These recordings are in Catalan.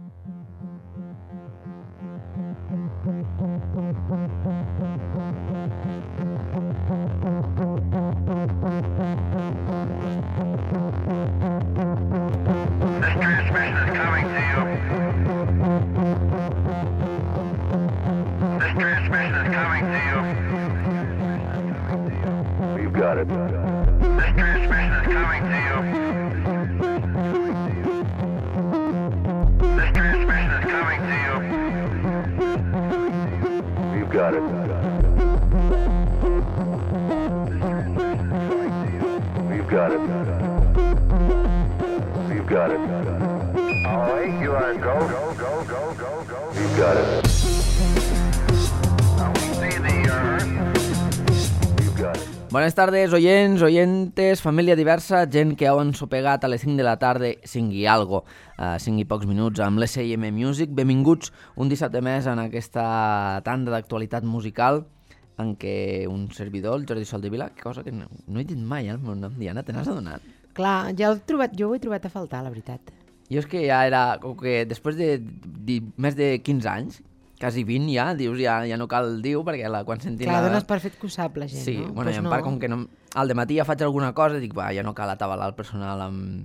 Buenas tardes, oyents, oyentes, família diversa, gent que heu ensopegat a les 5 de la tarda, 5 i algo, 5 i pocs minuts amb l'SIM Music. Benvinguts un dissabte més en aquesta tanda d'actualitat musical en què un servidor, el Jordi Soldevila, cosa que no he dit mai, el meu nom, Diana, te n'has adonat? Clar, ja jo ho he trobat a faltar, la veritat. Jo és que ja era, com que després de més de 15 anys, quasi 20 ja, dius, ja no cal dir-ho, perquè quan sentim... Clar, dones per fet que ho sap la gent, sí, no? Sí, bueno, i en part, com que no, al dematí ja faig alguna cosa, dic, ja no cal atabalar el personal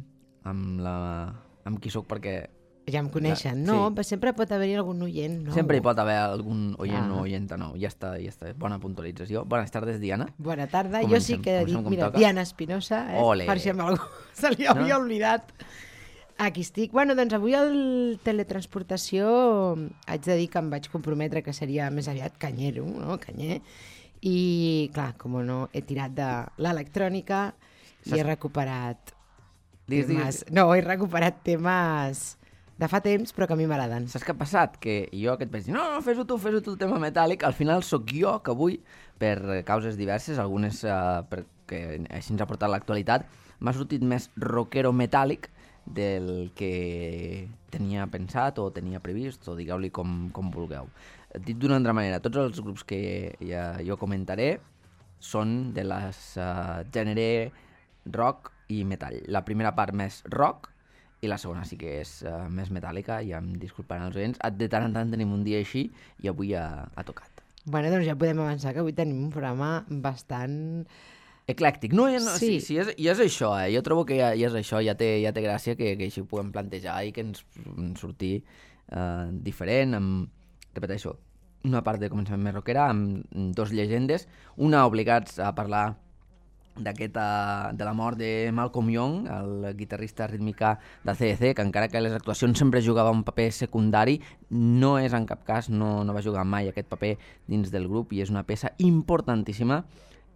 amb qui soc, perquè... Ja em coneixen, no? Sí. Però sempre pot haver-hi algun oient nou. Sempre hi pot haver algun oient o oienta nou. Ja està. Bona puntualització. Bones tardes, Diana. Bona tarda. Jo sí que he dit, mira, Diana Espinosa, per si algú se li havia oblidat. Aquí estic. Bueno, doncs avui el teletransportació haig de dir que em vaig comprometre que seria més aviat canyero, no? Canyer. I, clar, com no, he tirat de l'electrònica i he recuperat temes... No, he recuperat temes de fa temps, però que a mi m'agraden. Saps què ha passat? Que jo que et vaig dir, no, fes-ho tu el tema metàl·lic, al final sóc jo que avui, per causes diverses, algunes perquè així ens ha portat l'actualitat, m'ha sortit més rockero metàl·lic del que tenia pensat o tenia previst, o digueu-li com vulgueu. Dit d'una altra manera, tots els grups que jo comentaré són de les gènere rock i metall. La primera part més rock i la segona sí que és més metàl·lica, i em disculparan els oients. De tant en tant tenim un dia així i avui ha tocat. Bueno, doncs ja podem avançar que avui tenim un programa bastant... eclèctic. No, sí, i és això, Jo trobo que ja és això, ja té gràcia que així ho puguem plantejar i que ens surti diferent, repeteixo, una part de començament més rockera, amb dos llegendes, una obligats a parlar de la mort de Malcolm Young, el guitarrista rítmica de CDC, que encara que les actuacions sempre jugava un paper secundari, no és en cap cas, no va jugar mai aquest paper dins del grup, i és una peça importantíssima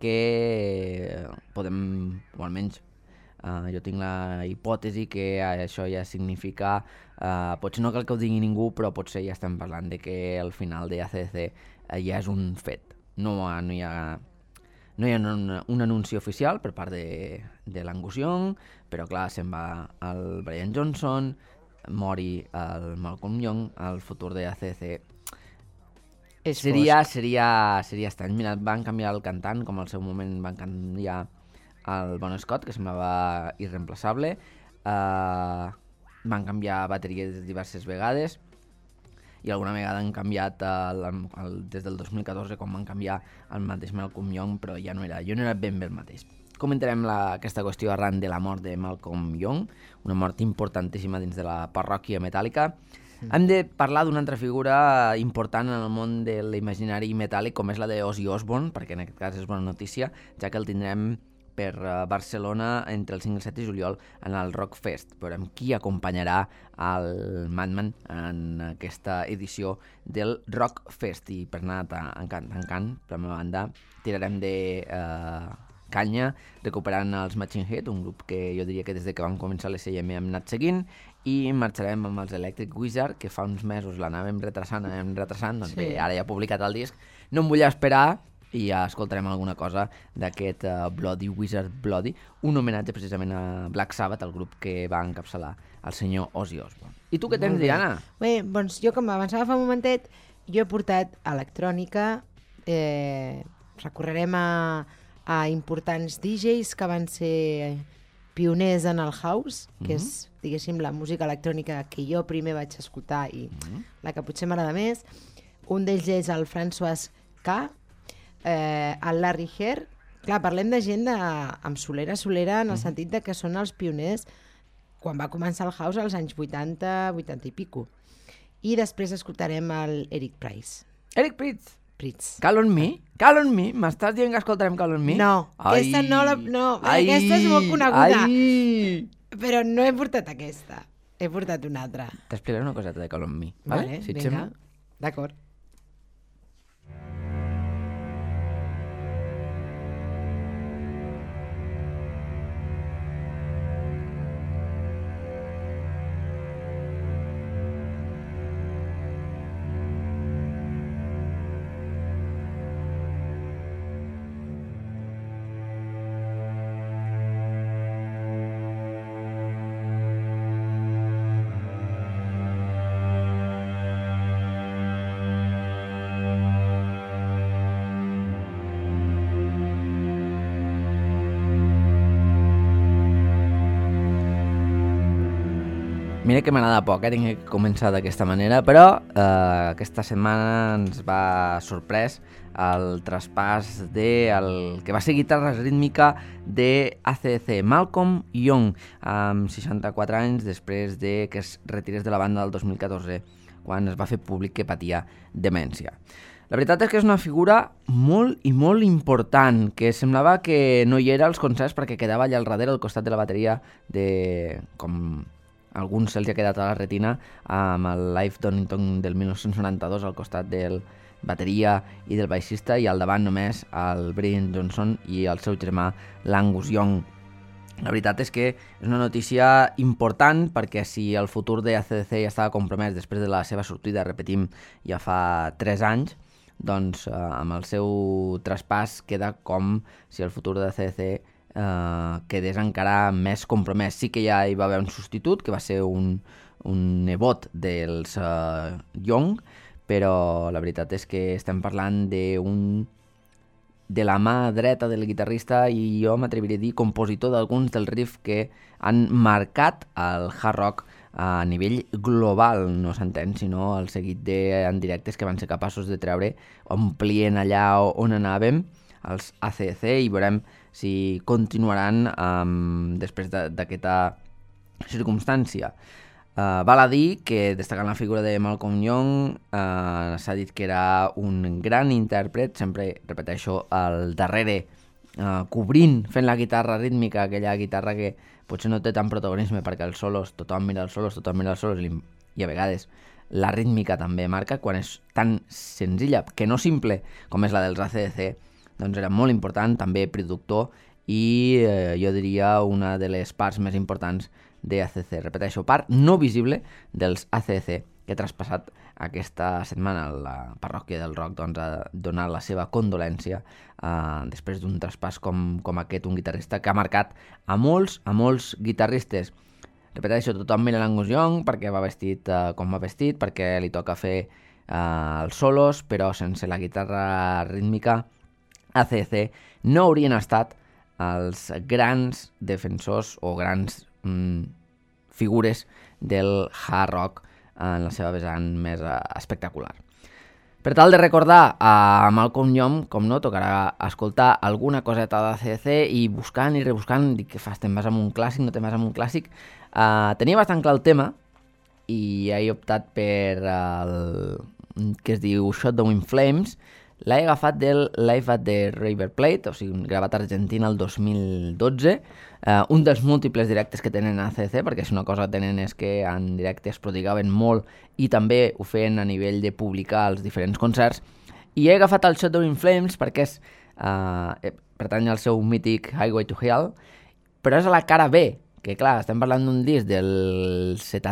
que podem, o almenys jo tinc la hipòtesi que això ja significa, potser no cal que ho digui ningú, però potser ja estem parlant de que el final de ACDC ja és un fet. No hi ha un anunci oficial per part de l'Angus Young, però clar, se'n va el Brian Johnson, mori el Malcolm Young, el futur de ACDC seria estrany. Mira, van canviar el cantant, com al seu moment van canviar el Bon Scott, que semblava irreemplaçable, van canviar bateries diverses vegades, i alguna vegada han canviat des del 2014, quan van canviar el mateix Malcolm Young, però ja no era ben bé el mateix. Comentarem aquesta qüestió arran de la mort de Malcolm Young, una mort importantíssima dins de la parròquia metàl·lica. Hem de parlar d'una altra figura important en el món de l'imaginari metàl·lic, com és la d'Ozzy Osbourne, perquè en aquest cas és bona notícia, ja que el tindrem per Barcelona entre el 5 i el 7 de juliol en el Rock Fest. Veurem qui acompanyarà el Madman en aquesta edició del Rock Fest. I per anar tancant, per la meva banda, tirarem de canya recuperant els Machine Head, un grup que jo diria que des de que vam començar l'SIM hem anat seguint, i marxarem amb els Electric Wizard, que fa uns mesos l'anàvem retrasant, doncs bé, ara ja ha publicat el disc, no em vull esperar, i ja escoltarem alguna cosa d'aquest Bloody Wizard Bloody, un homenatge precisament a Black Sabbath, el grup que va encapçalar el senyor Ozzy Osbourne. I tu què tens, Diana? Bé, doncs jo, com avançava fa un momentet, jo he portat electrònica, recorrerem a importants DJs que van ser pioners en el house, que és, diguéssim, la música electrònica que jo primer vaig escoltar i la que potser m'agrada més. Un d'ells és el François K, el Larry Herr. Clar, parlem de gent amb solera en el sentit de que són els pioners quan va començar el house als anys 80, 80 i pico. I després escoltarem el Eric Prydz. Eric Prydz? Call on Me? Call on Me? M'estàs dient que escoltarem Call on Me? No, aquesta aquesta és molt coneguda. Però no he portat aquesta, he portat una altra. T'explicaré una coseta de Call on Me, vale? Si et sembla? D'acord. Mira que m'agrada poc, tinc que començar d'aquesta manera, però aquesta setmana ens va sorprès el traspàs del que va ser guitarra rítmica de AC/DC, Malcolm Young, amb 64 anys després de que es retirés de la banda del 2014, quan es va fer públic que patia demència. La veritat és que és una figura molt i molt important, que semblava que no hi era als concerts perquè quedava allà al darrere, al costat de la bateria, com alguns se'ls ha quedat a la retina, amb el Live Donington del 1992 al costat del bateria i del baixista, i al davant només el Brian Johnson i el seu germà l'Angus Young. La veritat és que és una notícia important, perquè si el futur de AC/DC ja estava compromès després de la seva sortida, repetim, ja fa 3 anys, doncs amb el seu traspàs queda com si el futur de AC/DC quedés encara més compromès. Sí que ja hi va haver un substitut, que va ser un nebot dels Young, però la veritat és que estem parlant de la mà dreta del guitarrista i jo m'atreviré a dir compositor d'alguns dels riffs que han marcat el hard rock a nivell global, no s'entén, sinó el seguit en directes que van ser capaços de treure, omplient allà on anàvem, els AC/DC, i veurem si continuaran després d'aquesta circumstància. Val a dir que, destacant la figura de Malcolm Young, s'ha dit que era un gran intèrpret, sempre, repeteixo, al darrere, cobrint, fent la guitarra rítmica, aquella guitarra que potser no té tant protagonisme perquè els solos, tothom mira els solos i a vegades la rítmica també marca, quan és tan senzilla, que no simple, com és la dels AC/DC, doncs era molt important, també productor, i jo diria una de les parts més importants de AC/DC. Repeteixo, part no visible dels AC/DC, que ha traspassat aquesta setmana a la parròquia del rock, doncs ha donat la seva condolència després d'un traspàs com aquest, un guitarrista que ha marcat a molts guitarristes. Repeteixo, tothom mira l'Angus Young perquè va vestit com va vestit, perquè li toca fer els solos, però sense la guitarra rítmica AC/DC no haurien estat els grans defensors o grans figures del hard rock en la seva vessant més espectacular. Per tal de recordar a Malcolm Young, com no, tocarà escoltar alguna coseta d'ACDC i buscant i rebuscant, dic, què fas, te'n vas amb un clàssic, no te'n vas amb un clàssic? Tenia bastant clar el tema i he optat per el que es diu Shot the Wind Flames. L'he agafat del Live at the River Plate, o sigui, gravat a Argentina el 2012, un dels múltiples directes que tenen a ACDC, perquè si una cosa que tenen és que en directe es prodigaven molt i també ho feien a nivell de publicar els diferents concerts, i he agafat el Shot the Wind Flames perquè pertany al seu mític Highway to Hell, però és a la cara B, que clar, estem parlant d'un disc del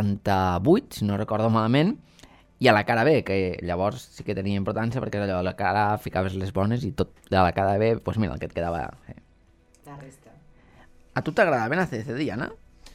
78, si no recordo malament, i a la cara B, que llavors sí que tenia importància perquè allò, a la cara ficaves les bones i tot de la cara B, doncs mira, el que et quedava. La resta. A tu t'agradaven ACDC, Diana?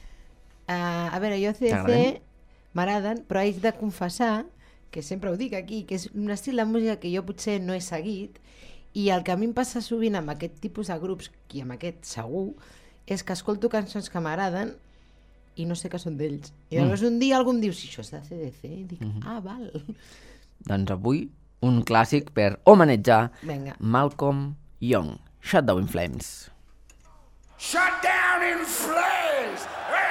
A veure, jo ACDC m'agraden, però haig de confessar, que sempre ho dic aquí, que és un estil de música que jo potser no he seguit, i el que a mi em passa sovint amb aquest tipus de grups, i amb aquest segur, és que escolto cançons que m'agraden i no sé que són d'ells. I llavors un dia algú em diu, si això és de CDC, i dic, val. Doncs avui un clàssic per homenatjar Malcolm Young, Shut Down in Flames. Shut down in flames!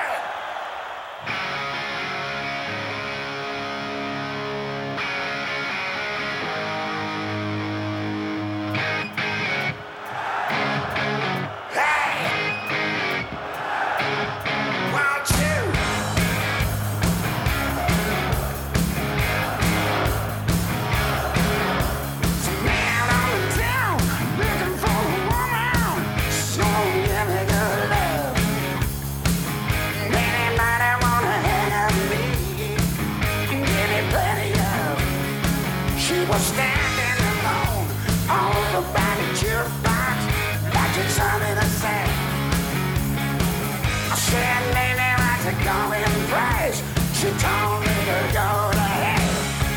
She told me to go to hell.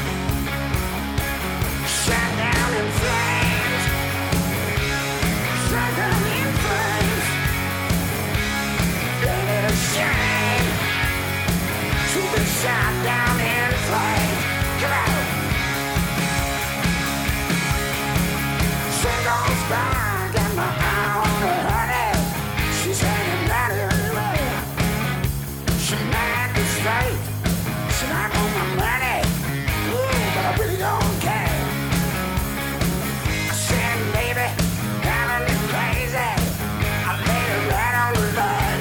Shut down in flames. Shut down in flames. Ain't it a shame to be shut down in flames? Come on. She goes back and my eye on her honey. She's hanging out everywhere. She mad to straight. I want my money, but I really don't care. I said, baby, driving me crazy. I laid her right on the bed.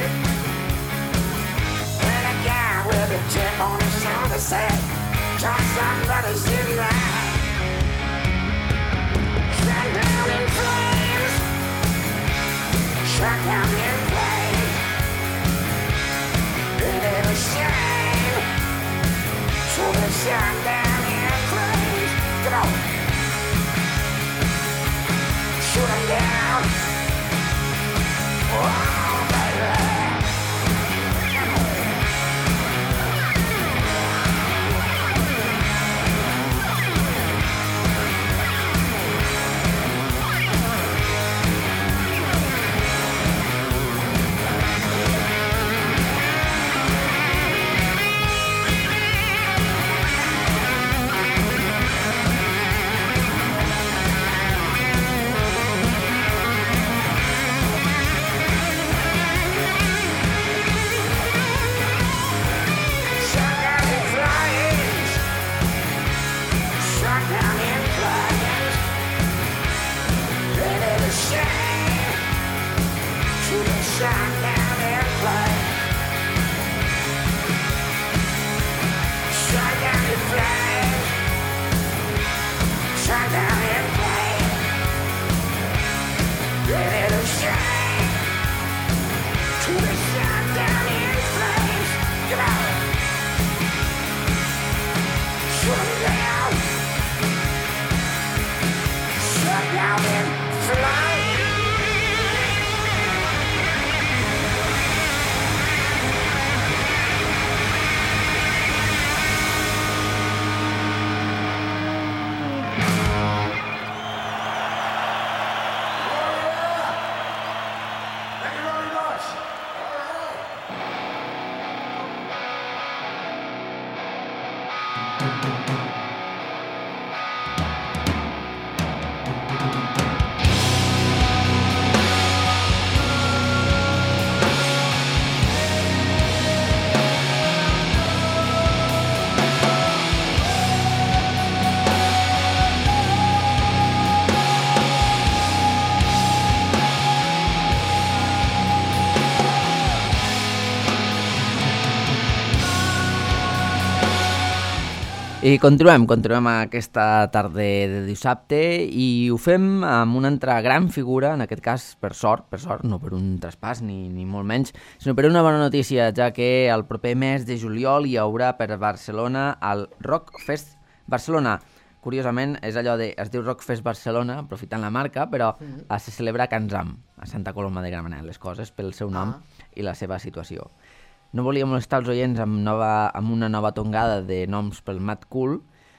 When a guy with a chip on his shoulder said, John, somebody's in there. Shut down in flames. Shut down in flames. It ain't a shame. So they shut down in flames. Come on. Shoot them down. Oh, baby. I continuem aquesta tarda de dissabte i ho fem amb una altra gran figura, en aquest cas per sort, no per un traspàs ni molt menys, sinó per una bona notícia, ja que el proper mes de juliol hi haurà per Barcelona el Rockfest Barcelona. Curiosament, és allò de, es diu Rockfest Barcelona, aprofitant la marca, però se celebra a Can Zam, a Santa Coloma de Gramenet, les coses pel seu nom i la seva situació. No volia molestar els oients amb una nova tongada de noms pel Mad Cool,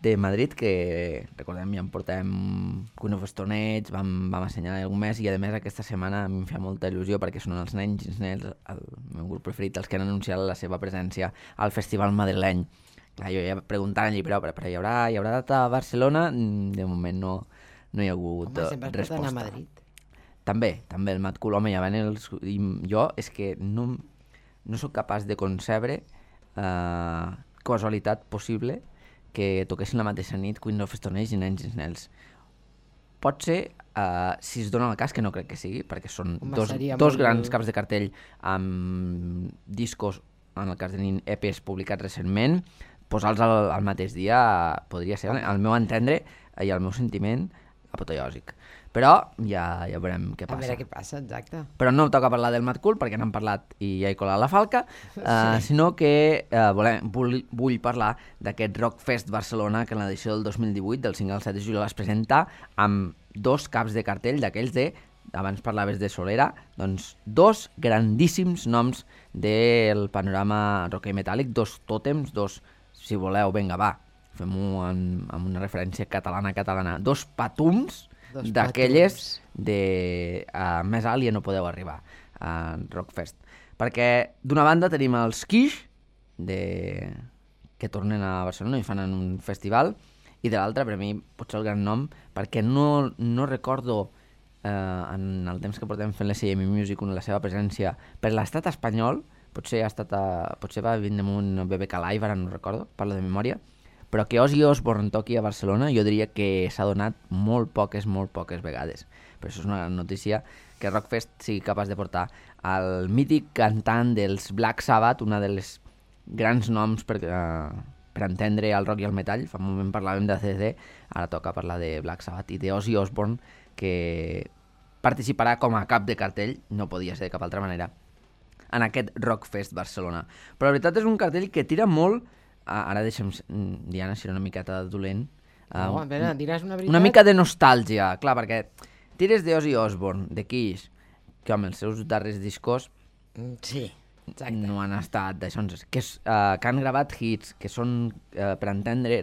de Madrid, que recordem, ja en portàvem Queen of Stone Age, vam assenyalar algun mes, i a més aquesta setmana em fa molta il·lusió perquè són els Nine Inch Nails, el meu grup preferit, els que han anunciat la seva presència al festival madrileny. Clar, jo ja preguntant allí, però hi haurà data a Barcelona? De moment no hi ha hagut resposta. Home, sempre es pot anar a Madrid. També, el Mad Cool, home, ja van els... I jo és que no sóc capaç de concebre casualitat possible que toquessin la mateixa nit Queen of Stone Age i Nine Inch Nails. Pot ser, si es dona el cas, que no crec que sigui, perquè són dos grans caps de cartell amb discos, en el cas de Nin, EPs publicats recentment, posar-los al mateix dia podria ser, al meu entendre i al meu sentiment, apoteòsic. Però ja veurem què passa. A veure què passa, exacte. Però no toca parlar del Mad Cool, perquè n'hem parlat i ja he colat la falca, sinó que vull parlar d'aquest Rockfest Barcelona, que en l'edició del 2018, del 5 al 7 de juliol, es presenta amb 2 caps de cartell d'aquells abans parlaves de Solera, doncs 2 grandíssims noms del panorama rocker metàl·lic, 2 tòtems, 2, si voleu, vinga, va, fem-ho amb una referència catalana, 2 patums d'aquelles de més alt ja no podeu arribar a Rockfest. Perquè d'una banda tenim els Kish, que tornen a Barcelona i fan en un festival, i de l'altra, per a mi, potser el gran nom, perquè no recordo en el temps que portem fent l'SM Music la seva presència per l'estat espanyol, potser va vindre amb un BBK Live, ara no recordo, parlo de memòria, però que Ozzy Osbourne toqui a Barcelona jo diria que s'ha donat molt poques vegades. Per això és una gran notícia que Rockfest sigui capaç de portar el mític cantant dels Black Sabbath, una de les grans noms per entendre el rock i el metall. Fa un moment parlàvem de ACDC, ara toca parlar de Black Sabbath i d'Ozzy Osbourne, que participarà com a cap de cartell, no podia ser de cap altra manera, en aquest Rockfest Barcelona. Però la veritat és un cartell que tira molt. Ara deixa'm, Diana, si era una miqueta dolent. A veure, diràs una veritat. Una mica de nostàlgia, clar, perquè tires d'Ozzy Osbourne, de Kiss, que home, els seus darrers discos sí, exacte, no han estat d'això, que han gravat hits, que són per entendre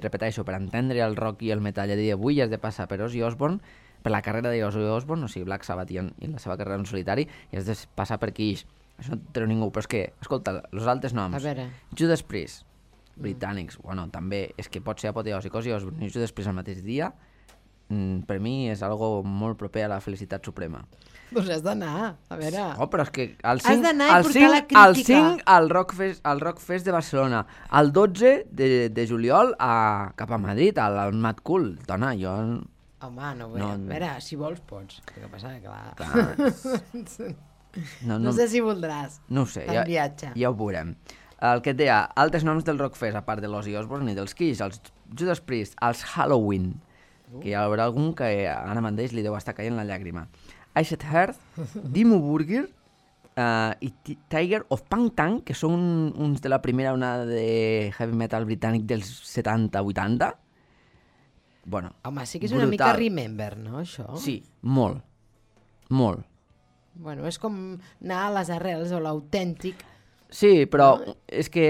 el rock i el metall a dia d'avui has de passar per Ozzy Osbourne, per la carrera d'Ozzy Osbourne, o sigui, Black Sabbath i la seva carrera en solitari, i has de passar per Kiss. Això no treu ningú, però és que, escolta, els altres noms, Judas Priest, britànics, bueno, també és que pot ser apoteòsic, Ozzy Osbourne i Judas Priest al mateix dia, per mi és algo molt proper a la felicitat suprema. Doncs has d'anar, a veure... Oh, però és que has d'anar i portar la crítica. El 5 al Rockfest de Barcelona, el 12 de juliol cap a Madrid, al Mad Cool. Dona, jo... Home, no vull... A veure, si vols pots. El que passa que clar... No sé si voldràs. No ho sé, ja ho veurem. El que et deia, altres noms del Rockfest, a part de l'Ozzy Osbourne i dels Kiss, els Judas Priest, els Halloween, que hi haurà algun que ara mateix li deu estar caient la llàgrima. Iced Earth, Dimmu Borgir i Tiger of Punk Tank, que són uns de la primera onada de heavy metal britànic dels 70-80. Bueno, home, sí que és brutal. Una mica Remember, no, això? Sí, molt. Molt. Bueno, és com anar a les arrels o l'autèntic. Sí, però és que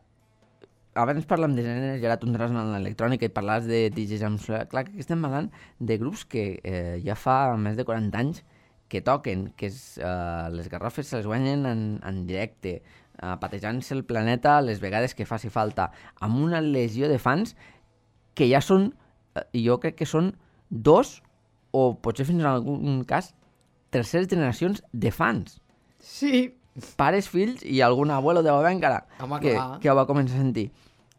abans parlem de gèneres i ara tu entraràs en l'electrònica i parlaràs de DJs amb... Clar, que estem parlant de grups que ja fa més de 40 anys que toquen, que les garrofes se les guanyen en directe, patejant-se el planeta les vegades que faci falta, amb una legió de fans que ja són, jo crec que són 2 o potser fins en algun cas 3 generacions de fans. Sí. Pares, fills i algun abuelo de bebè encara que ho va començar a sentir.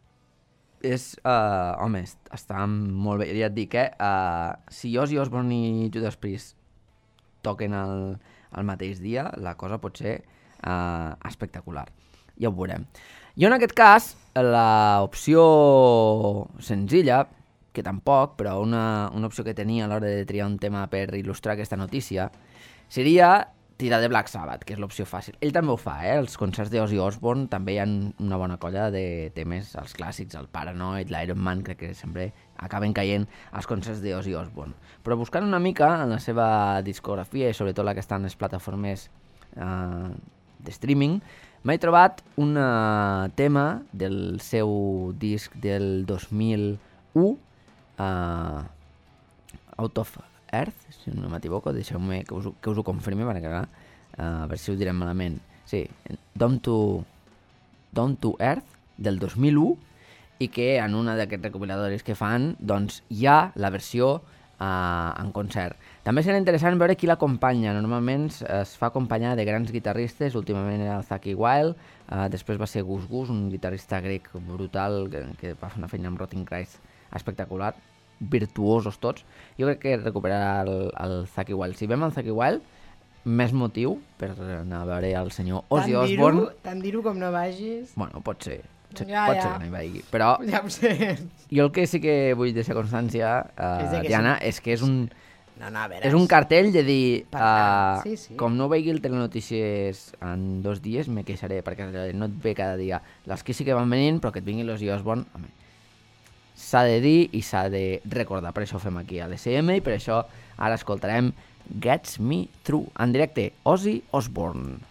Home, està molt bé. Ja et dic, si Ozzy Osbourne i Judas Priest toquen el mateix dia, la cosa pot ser espectacular. Ja ho veurem. Jo en aquest cas, l'opció senzilla, que tampoc, però una opció que tenia a l'hora de triar un tema per il·lustrar aquesta notícia, seria tirar de Black Sabbath, que és l'opció fàcil. Ell també ho fa, Els concerts d'Ozzy Osbourne també hi ha una bona colla de temes, els clàssics, el Paranoid, l'Iron Man, crec que sempre acaben caient als concerts d'Ozzy Osbourne. Però buscant una mica en la seva discografia, i sobretot la que està en les plataformes de streaming, m'he trobat un tema del seu disc del 2011, Out of Earth, si no m'equivoco, deixeu-me que us ho confirmi perquè a veure si ho direm malament. Sí, Down to Earth del 2001, i que en una d'aquests recopiladors que fan doncs hi ha la versió en concert. També serà interessant veure qui l'acompanya. Normalment es fa acompanyar de grans guitarristes, últimament era el Zakk Wylde, després va ser Gus Gus, un guitarrista grec brutal que va fer una feina amb Rotting Christ espectacular, virtuosos tots. Jo crec que recuperarà el Zakk Wylde. Si vem el Zakk Wylde, més motiu per anar a veure el senyor Ozzy Osbourne. Tant dir-ho com no vagis. Bueno, pot ser que no hi vagi, però ja ho sé. Jo el que sí que vull deixar constància, Diana, és que és un veràs. És un cartell de dir sí. Com no vegi el Telenotícies en 2 dies me queixaré, perquè no et ve cada dia. Les que sí que van venint, però que et vingui l'Ozzy Osbourne, home, s'ha de dir i s'ha de recordar. Per això ho fem aquí a l'ECM i per això ara escoltarem Gets Me Through en directe, Ozzy Osbourne.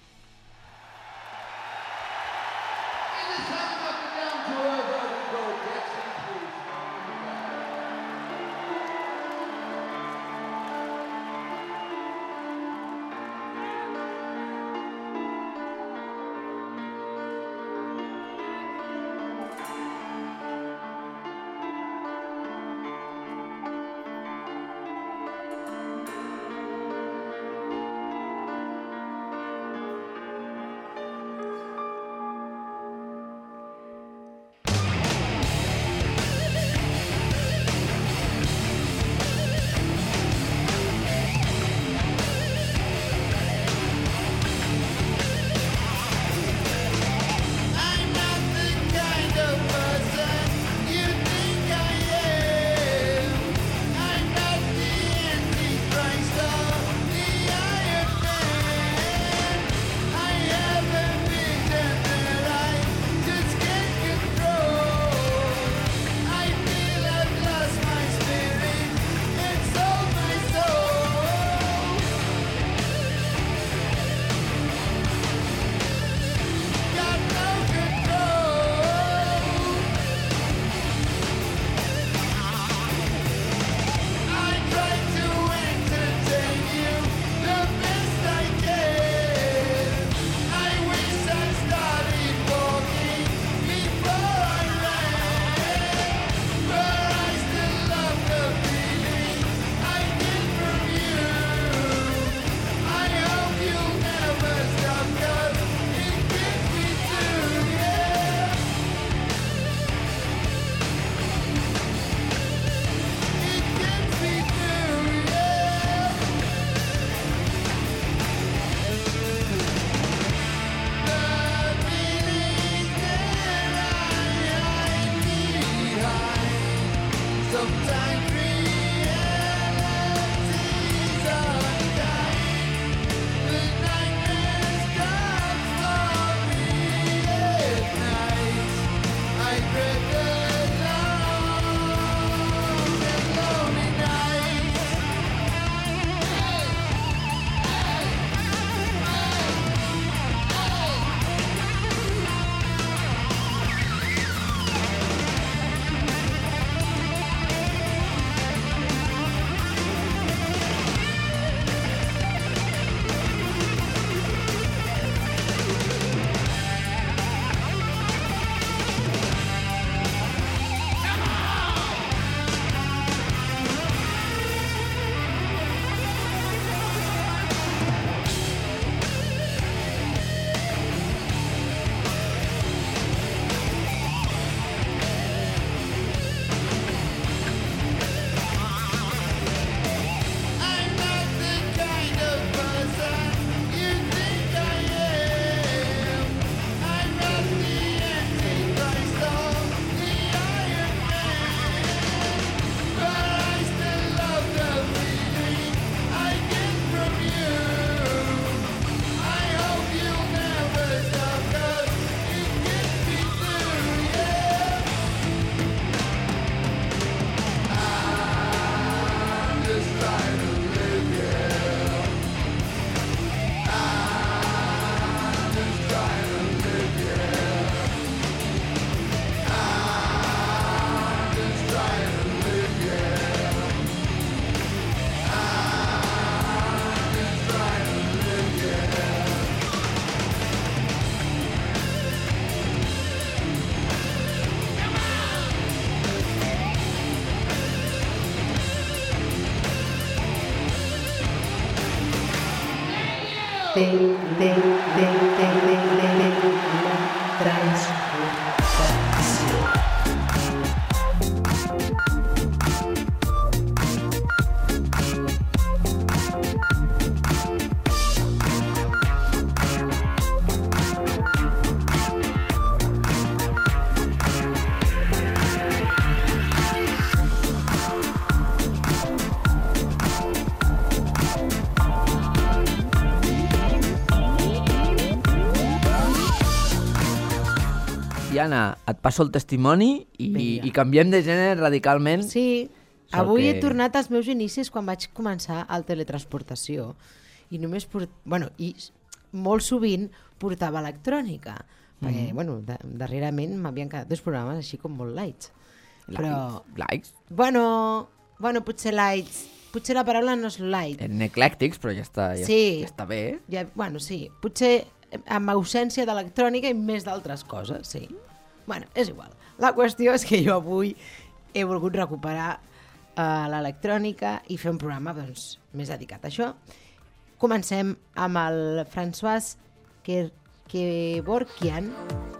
Diana, et passo el testimoni i canviem de gènere radicalment. Sí, avui he tornat als meus inicis quan vaig començar el teletransportació i només i molt sovint portava electrònica perquè, darrerament m'havien quedat 2 programes així com molt lights. Lights? Bueno, potser lights, potser la paraula no és light. En eclèctics, però ja està bé. Sí, potser amb ausència d'electrònica i més d'altres coses, sí. És igual. La qüestió és que jo avui he volgut recuperar l'electrònica i fer un programa més dedicat a això. Comencem amb el François Kevorkian,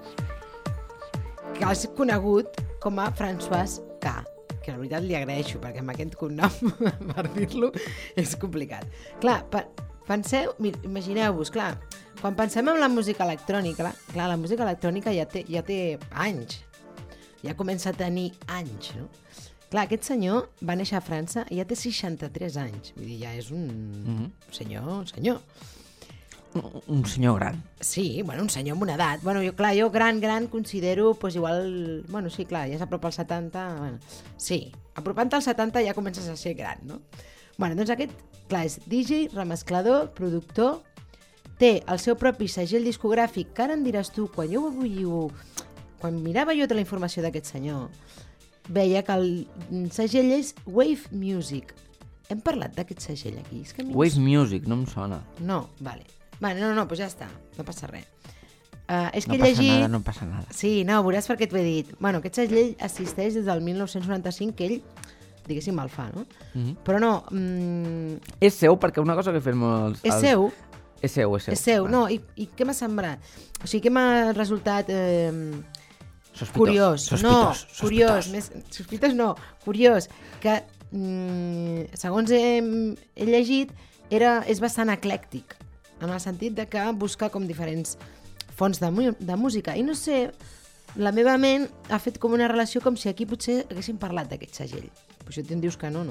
que és conegut com a François K, que la veritat li agraeixo, perquè amb aquest cognom, per dir-lo, és complicat. Clar, penseu, imagineu-vos, clar, quan pensem en la música electrònica, la música electrònica ja té anys, ja comença a tenir anys, no? Clar, aquest senyor va néixer a França i ja té 63 anys, vull dir, ja és un senyor. Un senyor gran. Sí, un senyor amb una edat. Jo gran considero, igual, sí, clar, ja s'apropa als 70, sí, apropant als 70 ja comences a ser gran, no? Doncs aquest, clar, és DJ, remesclador, productor, té el seu propi segell discogràfic, que ara em diràs tu, quan mirava jo tota la informació d'aquest senyor, veia que el segell és Wave Music. Hem parlat d'aquest segell aquí? Wave Music, no em sona. No, vale. No, doncs ja està, no passa res. És que he llegit... No passa nada. Sí, veuràs per què t'ho he dit. Aquest segell existeix des del 1995, que ell, diguéssim, el fa, no? Però no... És seu, perquè una cosa que fem els... És seu? És seu. És seu, no, i què m'ha semblat? O sigui, què m'ha resultat... Curiós. Curiós. Sospitós no, curiós. Que, segons he llegit, és bastant eclèctic, en el sentit de que busca com diferents fonts de música. I no sé, la meva ment ha fet com una relació com si aquí potser haguéssim parlat d'aquest segell. Però si tu em dius que no.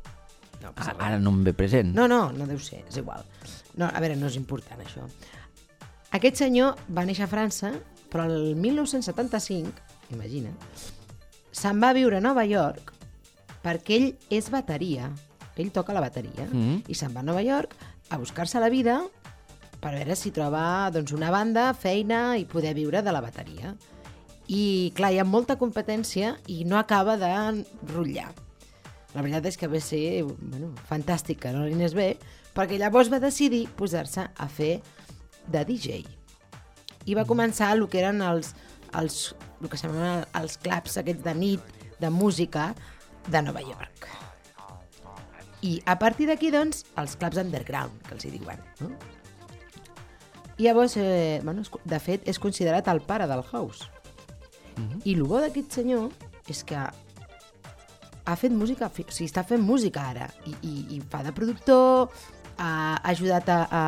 Ara no em ve present. No deu ser, és igual. No, a veure, no és important això. Aquest senyor va néixer a França, però el 1975, imagina, se'n va viure a Nova York perquè ell és bateria. Ell toca la bateria i se'n va a Nova York a buscar-se la vida per veure si troba una banda, feina i poder viure de la bateria. I clar, hi ha molta competència i no acaba de rotllar. La veritat és que va ser fantàstic que no li anés bé, perquè llavors va decidir posar-se a fer de DJ. I va començar el que eren el que s'anomenen els clubs aquests de nit de música de Nova York. I a partir d'aquí, doncs, els clubs underground, que els hi diuen, no? I llavors, de fet, és considerat el pare del house. I el bo d'aquest senyor és que ha fet música, o sigui, està fent música ara, i fa de productor, ha ajudat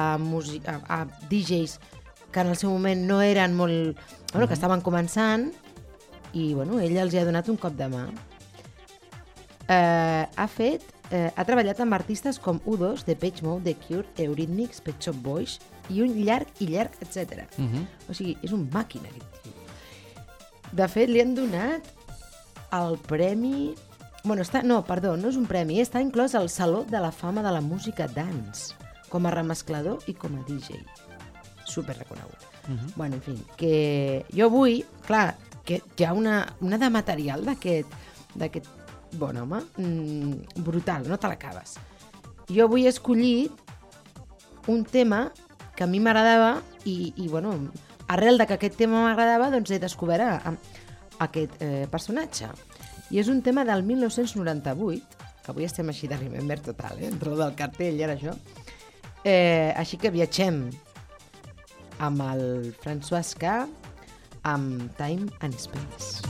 a DJs que en el seu moment no eren molt... que estaven començant, i ell els hi ha donat un cop de mà. Ha treballat amb artistes com U2, Depeche Mode, The Cure, Eurythmics, Pet Shop Boys, i un llarg, etc. O sigui, és un màquina, aquest tio. De fet, li han donat el premi... no és un premi, està inclòs al Saló de la Fama de la Música Dance, com a remesclador i com a DJ. Super reconegut. En fi, que jo vull, clar, que hi ha una de material d'aquest bon home, brutal, no te l'acabes. Jo avui he escollit un tema que a mi m'agradava i arrel de que aquest tema m'agradava, doncs he descobert aquest personatge. I és un tema del 1998, que avui estem així de remember total, entre el del cartell i ara això, Així que viatgem amb el François K amb Time and Space.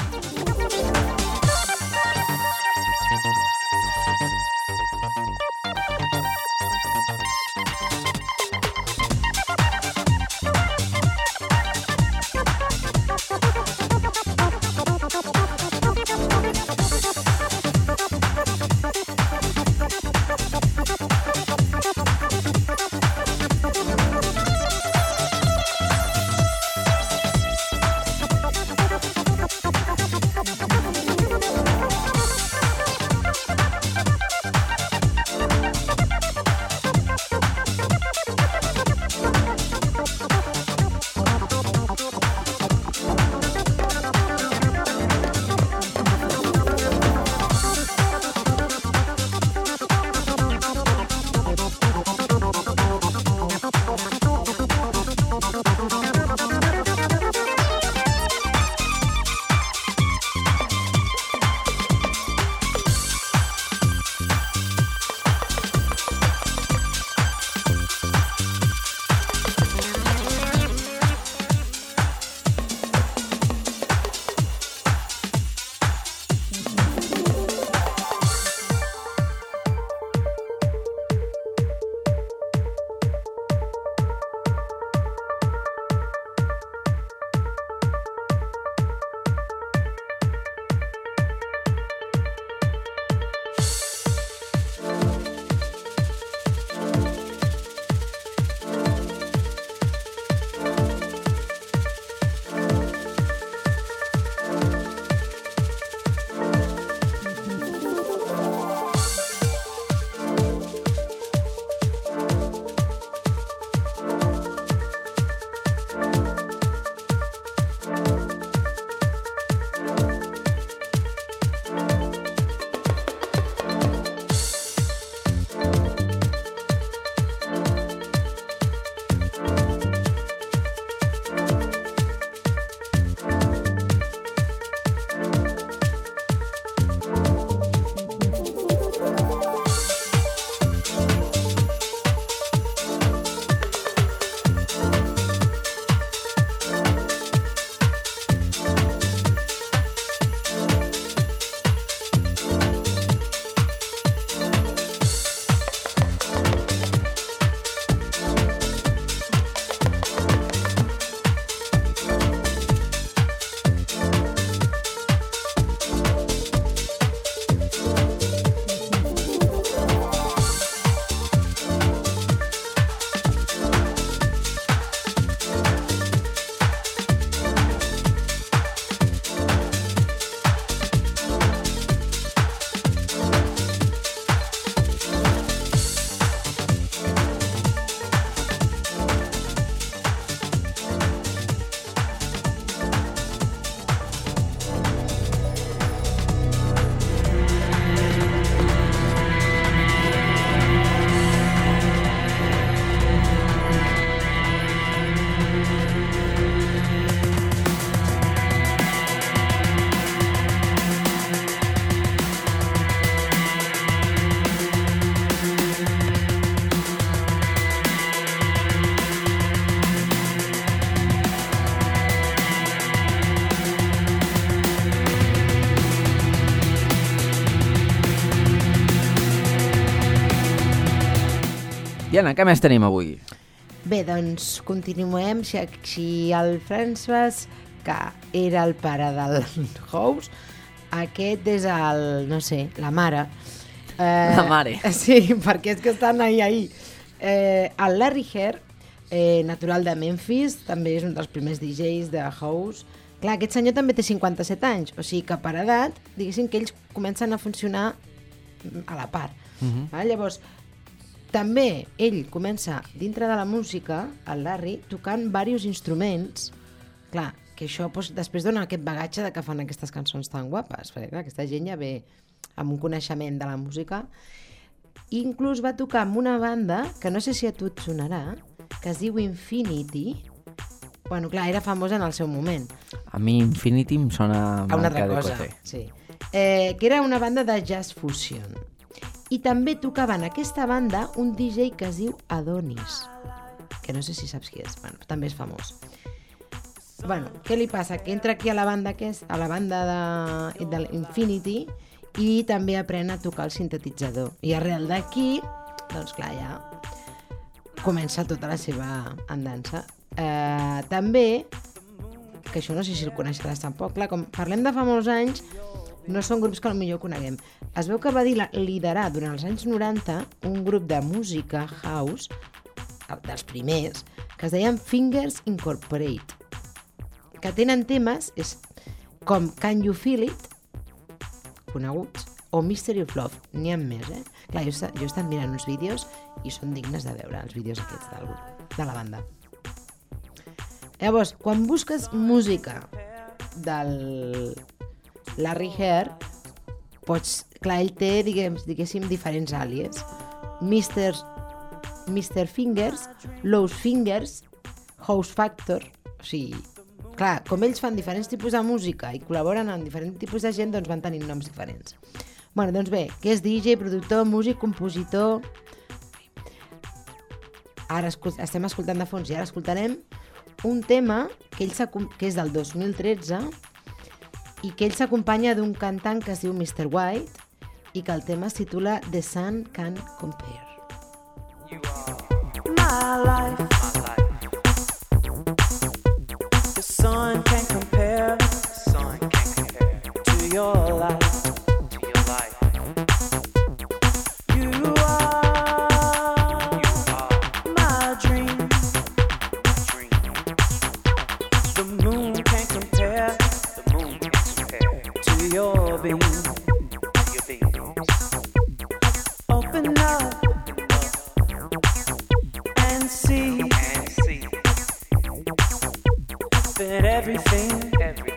Diana, què més tenim avui? Bé, doncs continuem. Si el François, que era el pare del House, aquest és el, no sé, la mare. La mare. Sí, perquè és que estan ahí. El Larry Herr, natural de Memphis, també és un dels primers DJs de House. Clar, aquest senyor també té 57 anys, o sigui que per edat, diguéssim que ells comencen a funcionar a la part. Llavors, també ell comença, dintre de la música, el Larry, tocant diversos instruments. Clar, que això després dona aquest bagatge de que fan aquestes cançons tan guapes, perquè clar, aquesta gent ja ve amb un coneixement de la música. I inclús va tocar amb una banda, que no sé si a tu et sonarà, que es diu Infinity. Bueno, clar, era famosa en el seu moment. A mi Infinity em sona a una altra cosa, sí. Que era una banda de jazz fusion. I també tocava en aquesta banda un DJ que es diu Adonis, que no sé si saps qui és, bueno, també és famós. Bueno, què li passa? Que entra aquí a la banda de l'Infinity i també aprèn a tocar el sintetitzador. I arrel d'aquí, doncs clar, ja comença tota la seva andança. També, que això no sé si el coneixeràs tampoc, clar, com parlem de fa molts anys, no són grups que potser coneguem. Es veu que va liderar durant els anys 90 un grup de música house, dels primers, que es deien Fingers Incorporate, que tenen temes com Can You Feel It, coneguts, o Mystery of Love, n'hi ha més, Clar, jo he estat mirant uns vídeos i són dignes de veure, els vídeos aquests de la banda. Llavors, quan busques música del Larry Heard, clar, ell té, diguéssim, diferents àlies. Mr. Fingers, Lowe's Fingers, House Factor, o sigui, clar, com ells fan diferents tipus de música i col·laboren amb diferents tipus de gent, doncs van tenir noms diferents. Bueno, doncs bé, que és DJ, productor, músic, compositor... Ara estem escoltant de fons i ara escoltarem un tema que és del 2013 i que ell s'acompanya d'un cantant que es diu Mr. White i que el tema es titula The Sun Can't Compare. My life, the sun can't compare, to your life. You are my dream. The moon can't compare, to your beam. Open up and see that everything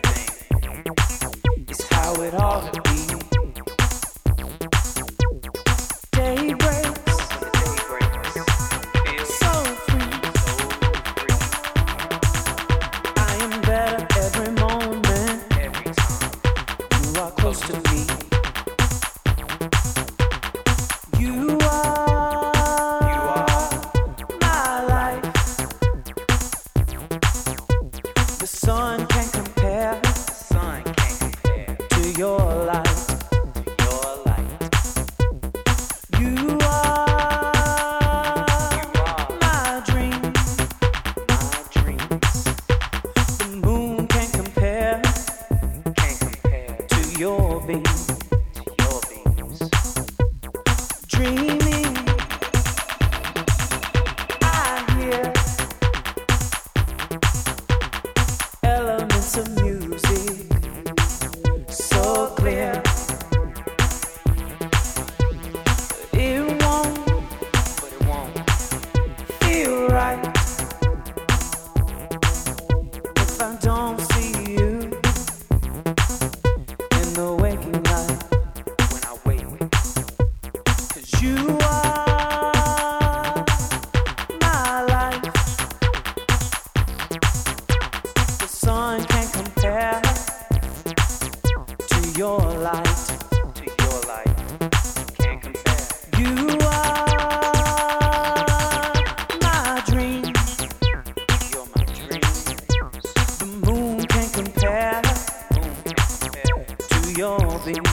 is how it ought to be. Day breaks, so free. I am better every moment. You are close to me. You are my life. The sun can't compare to your light. You are my dream. The moon can't compare to your beam. Dreaming, I hear elements of music so clear. It won't feel right if I don't see you in the waking light. You are my life. The sun can't compare to your light. Can't compare. You are my dream. You're my dream. The moon can't compare to your beam.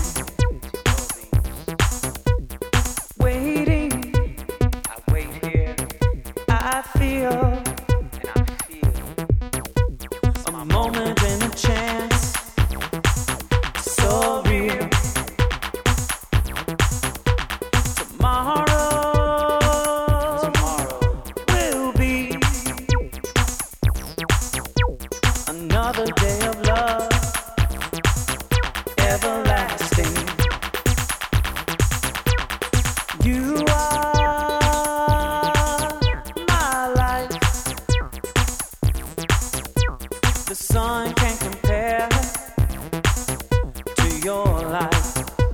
Waiting, I wait here. I feel a moment and a chance, so real. Tomorrow will be another day of love, everlasting. You are my life. The sun can't compare to your life.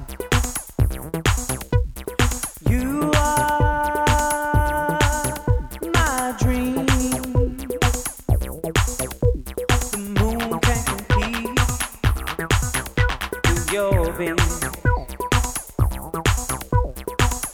You are my dream. The moon can't compete with your beam.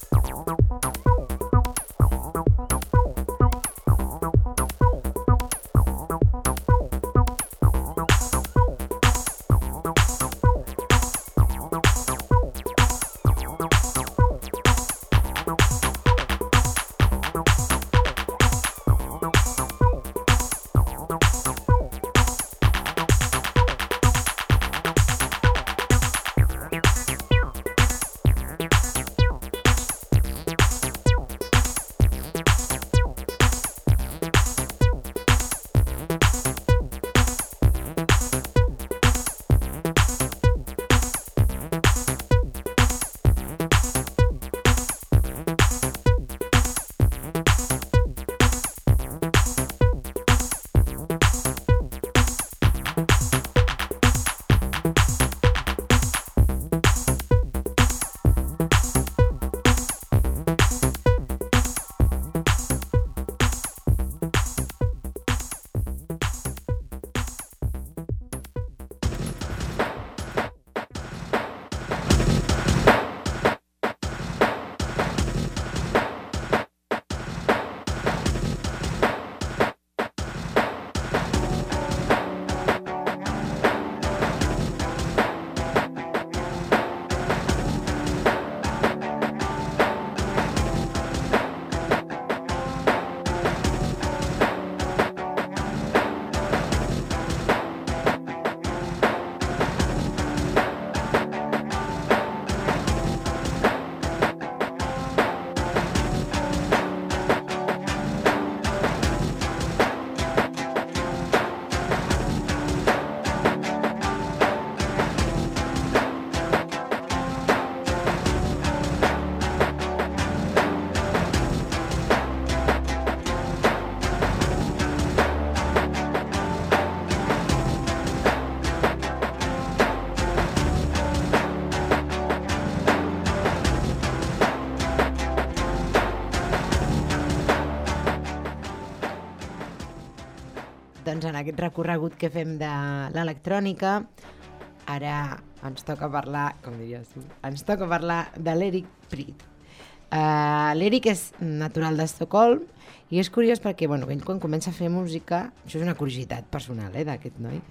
Doncs en aquest recorregut que fem de l'electrònica, ara ens toca parlar, com diries tu, ens toca parlar de l'Eric Prydz. L'Eric és natural d'Estocolm i és curiós perquè ell quan comença a fer música, això és una curiositat personal d'aquest noi,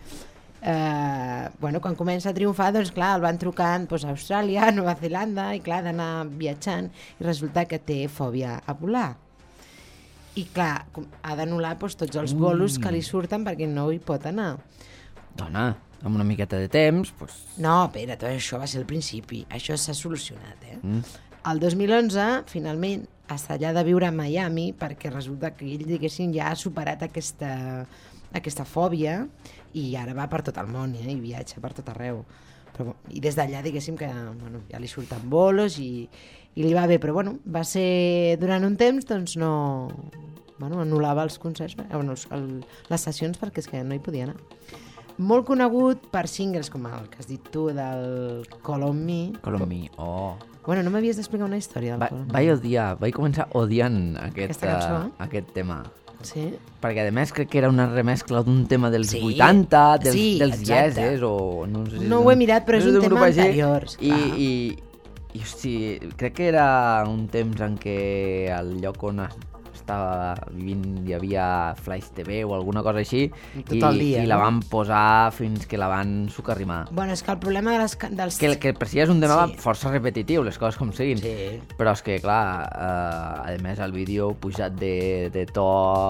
quan comença a triomfar, doncs clar, el van trucant a Austràlia, a Nova Zelanda, i clar, d'anar viatjant, i resulta que té fòbia a volar. I clar, ha d'anul·lar tots els bolos que li surten perquè no hi pot anar. Dona, amb una miqueta de temps... No, espera, tot això va ser el principi. Això s'ha solucionat, El 2011, finalment, està allà de viure a Miami perquè resulta que ell, diguéssim, ja ha superat aquesta fòbia i ara va per tot el món i viatja per tot arreu. I des d'allà, diguéssim, que ja li surten bolos i li va bé, però va ser durant un temps, doncs no... anul·lava els concerts, les sessions, perquè és que no hi podia anar. Molt conegut per singles com el que has dit tu, del Call on Me. Call on Me, oh... Bueno, no m'havies d'explicar una història del Call on Me. Vaig començar odiant aquest tema. Sí? Perquè a més crec que era una remescla d'un tema dels 80, dels Yeses o... No ho he mirat, però és un tema anterior. I hosti, crec que era un temps en què al lloc on estava vivint hi havia Flash TV o alguna cosa així i la van posar fins que la van sucarrimar. Bueno, és que el problema dels... Que per si és un tema força repetitiu, les coses com siguin. Però és que, clar, a més el vídeo pujat de to...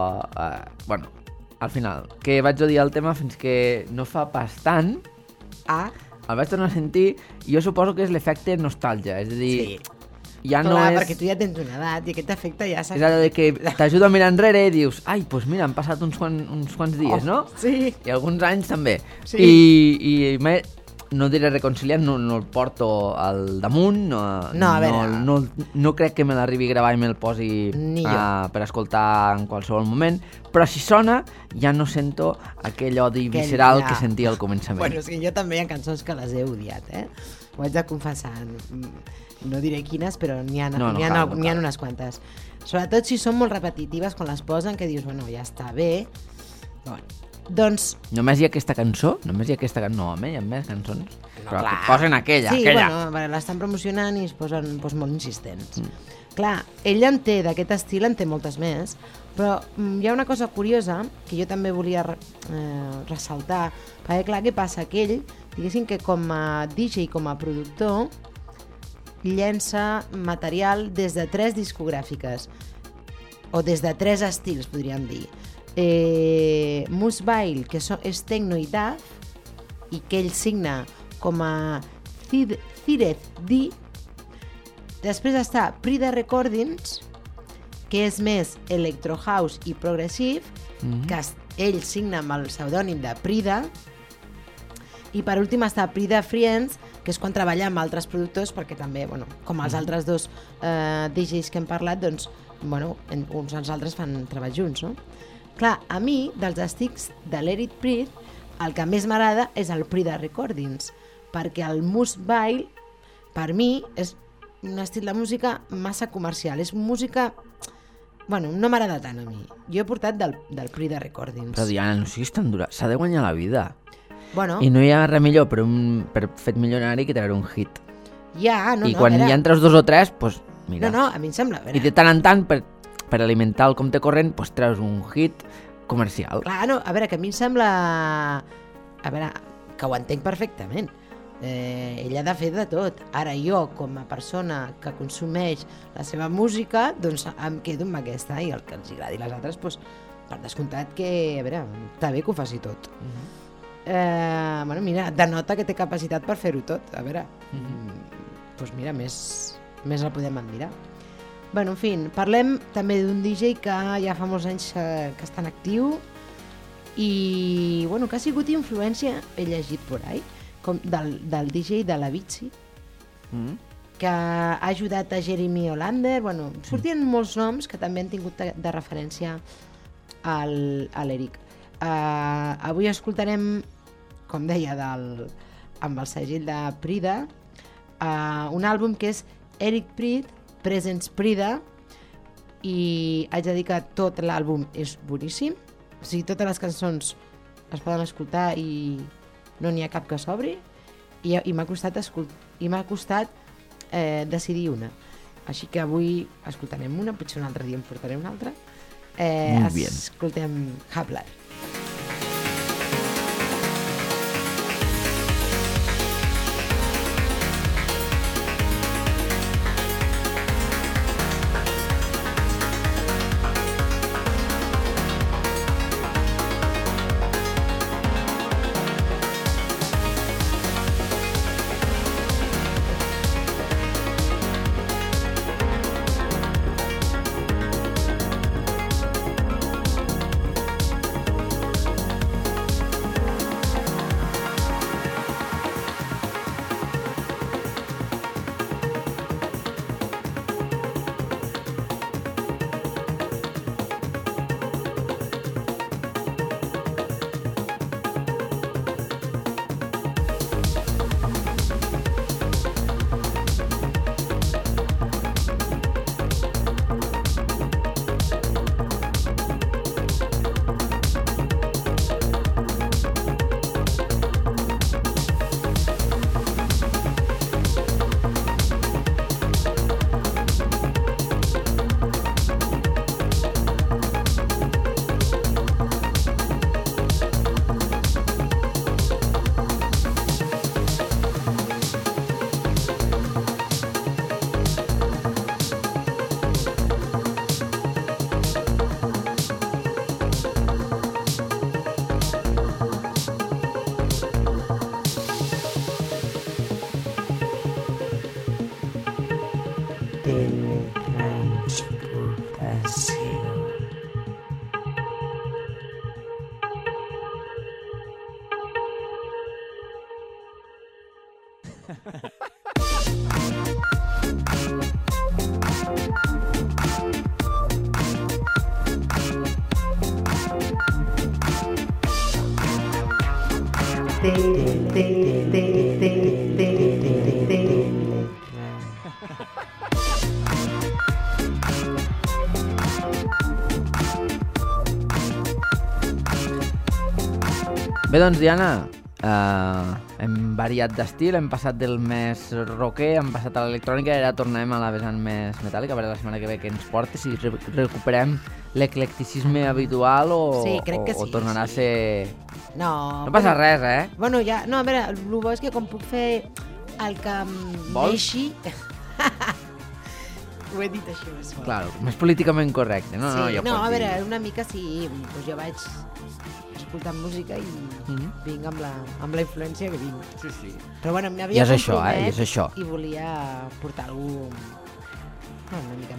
al final, que vaig odiar el tema fins que no fa pas tant el vaig tornar a sentir i jo suposo que és l'efecte nostàlgia, és a dir... Ja clar, no és... perquè tu ja tens una edat i aquest efecte ja s'ha... És allò que t'ajuda a mirar enrere i dius pues mira, han passat uns quants dies, no? Sí. I alguns anys també. Sí. I no diré reconciliat, no el porto al damunt, no crec que me l'arribi a gravar i me'l posi per escoltar en qualsevol moment, però si sona ja no sento aquell odi visceral que sentia al començament. Bueno, és que jo també hi ha cançons que les he odiat, ho haig de confessar. No diré quines, però n'hi ha unes quantes. Sobretot si són molt repetitives quan les posen, que dius, ja està bé. Doncs... Només hi ha aquesta cançó? No, home, hi ha més cançons. Però que posen aquella. L'estan promocionant i es posen molt insistents. Clar, ell d'aquest estil en té moltes més, però hi ha una cosa curiosa que jo també volia ressaltar, perquè clar, què passa? Que ell, diguéssim que com a DJ, com a productor, llença material des de 3 discogràfiques, o des de 3 estils, podríem dir. Musvile, que és techno i dub, i que ell signa com a Thired D. Després està Prida Recordings, que és més electro house i progressive, que ell signa amb el pseudònim de Prida. I per últim està Prida Friends, que és quan treballa amb altres productors, perquè també, com els altres dos DJs que hem parlat, doncs, uns als altres fan treball junts, no? Clar, a mi, dels estics de l'Eric Prydz, el que més m'agrada és el Prida Recordings, perquè el Musville, per mi, és un estil de música massa comercial. És música... Bueno, no m'agrada tant a mi. Jo he portat del Prida Recordings. Però Diana, no siguis tan dura. S'ha de guanyar la vida. Bueno. I no hi ha res millor per fet milionari que treure un hit. Ja, no, I quan hi ha entre els 2 o 3, doncs mira. No, a mi em sembla... I de tant en tant, per alimentar el compte corrent, doncs treus un hit comercial. Clar, no, a veure, que a mi em sembla... A veure, que ho entenc perfectament. Ella ha de fer de tot. Ara jo, com a persona que consumeix la seva música, doncs em quedo amb aquesta, i el que els agradi les altres, doncs, per descomptat que, a veure, està bé que ho faci tot. Bueno, mira, denota que té capacitat per fer-ho tot. A veure, doncs mira, més la podem admirar. Bueno, en fi, parlem també d'un DJ que ja fa molts anys que està en actiu i, bueno, que ha sigut influència, he llegit por ahí, com del DJ de l'Avicii, que ha ajudat a Jeremy Olander. Bueno, sortien molts noms que també han tingut de referència a l'Eric. Avui escoltarem, com deia, amb el segell de Prida, un àlbum que és Eric Pryd Presents Prida, i haig de dir que tot l'àlbum és boníssim. O sigui, totes les cançons es poden escoltar i no n'hi ha cap que s'obri, i m'ha costat decidir una. Així que avui escoltarem una, potser un altre dia en portaré una altra. Escoltem Hablar. Bé, doncs, Diana, hem variat d'estil, hem passat del més rocker, hem passat a l'electrònica i ara tornem a la vessant més metàl·lica. A veure la setmana que ve què ens porta, si recuperem l'eclecticisme habitual o, sí, crec que sí, o tornarà a ser... No passa res, eh? Bueno, ja... No, a veure, el bo és que com puc fer el que em deixi... Ho he dit així més fort. Claro, més políticament correcte. No, sí, no, a veure, una mica sí, doncs jo vaig escoltant música i vinc amb la influència que vinc. Sí, sí. Però bueno, m'havia compromès és això. I volia portar algú una mica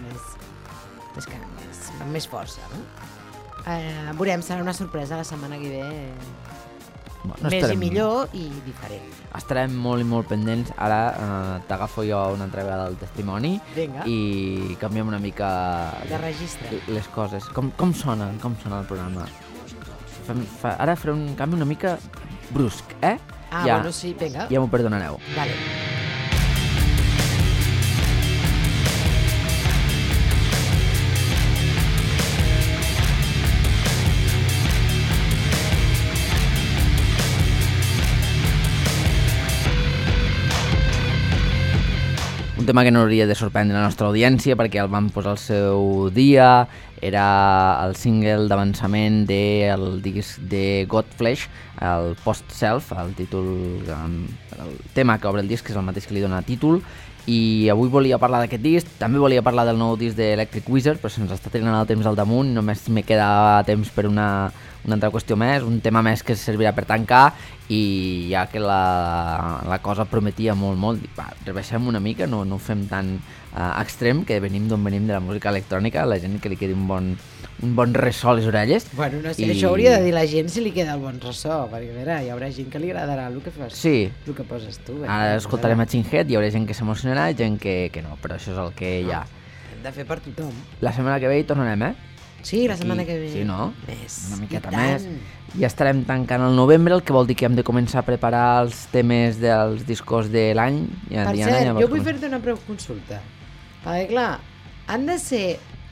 més força, no? Veurem, serà una sorpresa la setmana que ve. Bueno, més i millor i diferent. Estarem molt i molt pendents. Ara t'agafo jo una altra vegada el testimoni. Vinga. I canviem una mica de registre les coses. Com sona el programa? Ara faré un canvi una mica brusc, Bueno, sí, vinga. Ja m'ho perdonareu. Vale. Un tema que no hauria de sorprendre la nostra audiència perquè el vam posar al seu dia, era el single d'avançament del disc de Godflesh, el Post-Self, el tema que obre el disc, que és el mateix que li dona títol, i avui volia parlar d'aquest disc, també volia parlar del nou disc d'Electric Wizard, però se'ns està tirant el temps al damunt, només me queda temps per una altra qüestió més, un tema més que servirà per tancar, i ja que la cosa prometia molt, rebaixem una mica, no ho fem tan extrem, que venim d'on venim de la música electrònica, la gent que li quedi un bon ressò a les orelles. Bueno, no sé, això hauria de dir la gent si li queda el bon ressò, perquè a veure, hi haurà gent que li agradarà el que fas, el que poses tu. Ara escoltarem a Chinhead, hi haurà gent que s'emocionarà i gent que no, però això és el que hi ha. Hem de fer per tothom. La setmana que ve hi tornarem, Sí, la setmana que ve. Sí, no? Una miqueta més. Ja estarem tancant el novembre, el que vol dir que hem de començar a preparar els temes dels discos de l'any. Per cert, jo vull fer-te una consulta. Perquè, clar, han de ser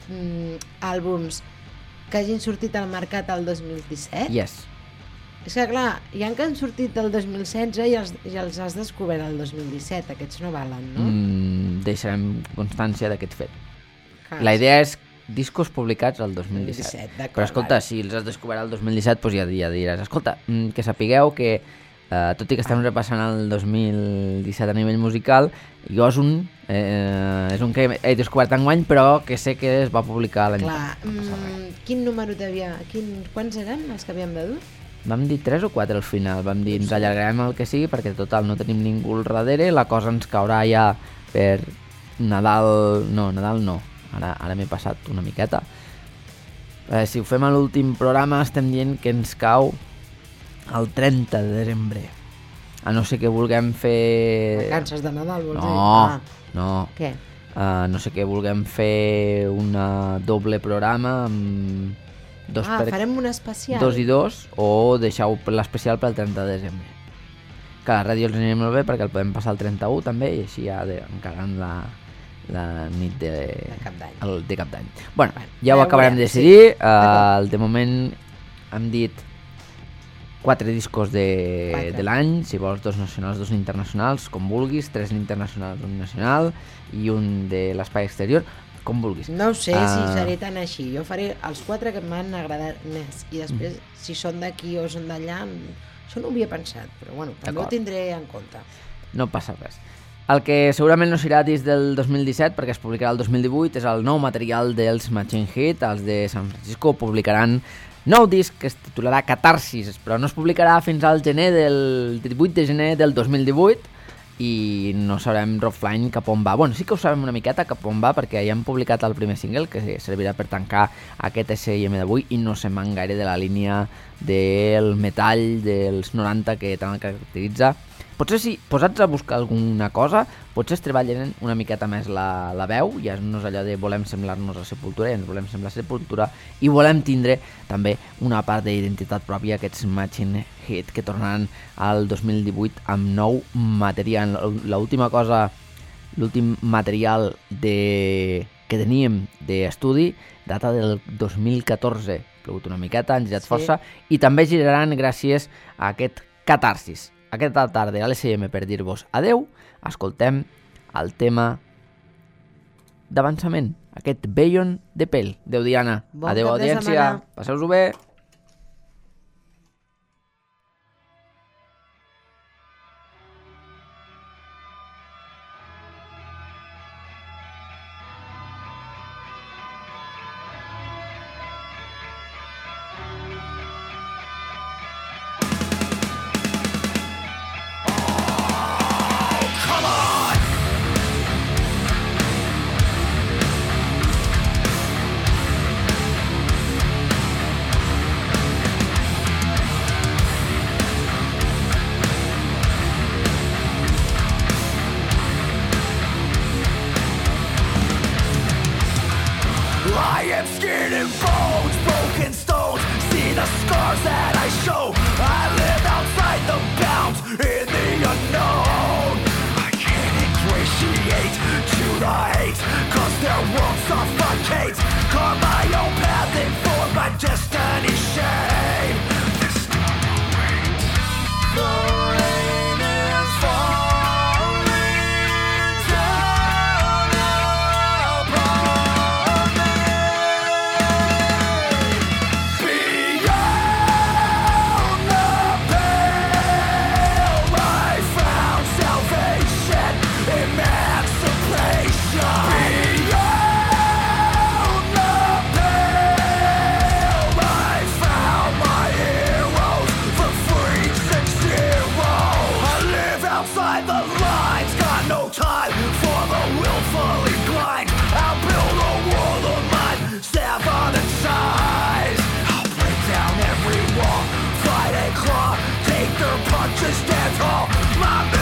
àlbums que hagin sortit al mercat el 2017? Yes. És que, clar, hi ha que han sortit el 2016 i els has descobert el 2017. Aquests no valen, no? Deixarem constància d'aquest fet. La idea és discos publicats el 2017. Però escolta, si els has descobert el 2017, doncs ja diràs, escolta, que sapigueu que tot i que estem repassant el 2017 a nivell musical, jo és un que he descobert enguany, però que sé que es va publicar l'any passat. Quin número t'havia... Quants eren els que havíem de dur? Vam dir 3 o 4 al final, vam dir ens allargarem el que sigui perquè total no tenim ningú al darrere, la cosa ens caurà ja per Nadal no. Ara m'he passat una miqueta. Si ho fem a l'últim programa estem dient que ens cau el 30 de desembre. A no ser que vulguem fer... Vacances de Nadal, vols dir? No. Què? No sé que vulguem fer un doble programa amb farem un especial. 2 i 2 o deixeu l'especial pel 30 de desembre. Que a la ràdio els anirem molt bé perquè el podem passar el 31 també i així ja encarant la nit de Cap d'Any. Bueno, ja ho acabarem de decidir. De moment hem dit 4 discos de l'any, si vols 2 nacionals, 2 internacionals, com vulguis, 3 internacionals, 1 nacional i un de l'espai exterior, com vulguis. No ho sé si seré tan així. Jo faré els 4 que m'han agradat més i després si són d'aquí o són d'allà, això no ho havia pensat, però bueno, també ho tindré en compte. No passa res. El que segurament no serà disc del 2017 perquè es publicarà el 2018 és el nou material dels Machine Head. Els de San Francisco publicaran nou disc que es titularà Catarsis, però no es publicarà fins al 18 de gener del 2018 i no sabrem offline cap on va. Bueno, sí que ho sabem una miqueta cap on va perquè ja hem publicat el primer single que servirà per tancar aquest S&M d'avui i no se'n van gaire de la línia del metall dels 90 que tant el caracteritza. Potser si posats a buscar alguna cosa, potser es treballen una miqueta més la veu, ja no és allò de volem semblar-nos a Sepultura, ja ens volem semblar a Sepultura i volem tindre també una part d'identitat pròpia, aquests Machine Head que tornaran al 2018 amb nou material. L'últim material que teníem d'estudi data del 2014, plogut una miqueta, han girat força i també giraran gràcies a aquest Catarsis. Aquesta tarda a l'S&M per dir-vos adeu, escoltem el tema d'avançament, aquest Vellon de Pell. Adeu, Diana. Adeu, audiència. Passeu-vos bé. just dance hall. My